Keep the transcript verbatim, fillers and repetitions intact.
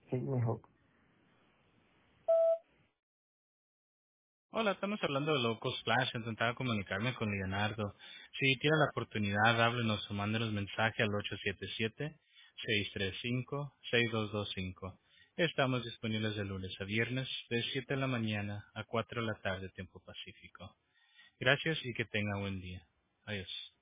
Sí, mejor. Hola, estamos hablando de Loco Splash. Intentaba comunicarme con Leonardo. Si tiene la oportunidad, háblenos o mándenos mensaje al ocho siete siete, seis tres cinco, seis dos dos cinco. Estamos disponibles de lunes a viernes, de siete de la mañana a cuatro de la tarde, tiempo pacífico. Gracias y que tenga buen día. Adiós.